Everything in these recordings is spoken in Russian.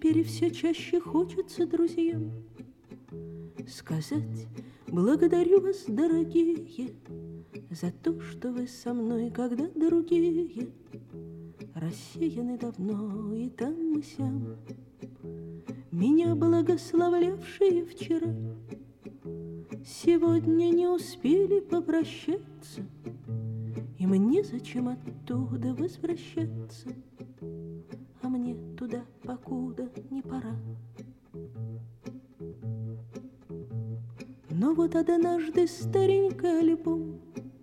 теперь все чаще хочется друзьям сказать: благодарю вас, дорогие, за то, что вы со мной, когда другие рассеяны давно и там и сям. Меня благословлявшие вчера сегодня не успели попрощаться, и мне зачем оттуда возвращаться, а мне туда покуда не пора. Но вот однажды старенький альбом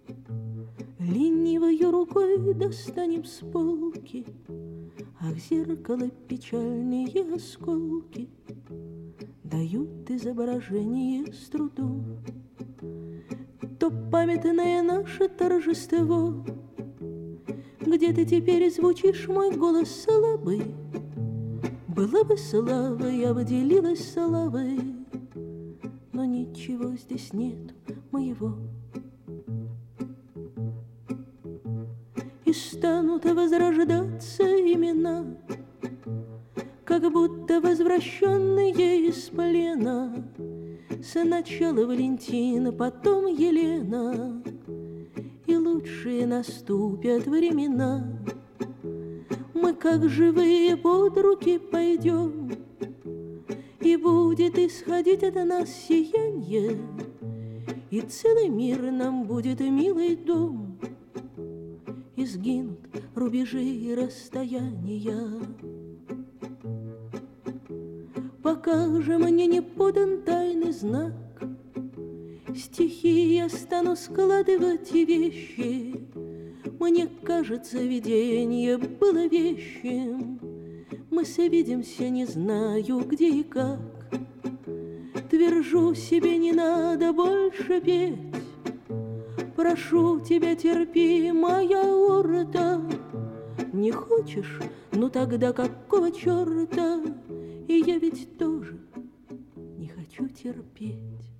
ленивою рукой достанем с полки, ах, зеркало печальные осколки дают изображение с трудом. То памятное наше торжество, где ты теперь звучишь, мой голос слабый. Была бы слава, я бы делилась славой, но ничего здесь нет моего. И станут возрождаться имена, как будто возвращенные из плена. Сначала Валентина, потом Елена, и лучшие наступят времена. Мы, как живые, под руки пойдем, и будет исходить от нас сиянье, и целый мир нам будет милый дом, и сгинут рубежи и расстояния. Пока же мне не подан тайный знак, стихи я стану складывать и вещи. Мне кажется, видение было вещим. Мы свидимся, не знаю, где и как. Твержу себе, не надо больше петь. Прошу тебя, терпи, моя орда. Не хочешь? Ну тогда какого черта? И я ведь тоже не хочу терпеть.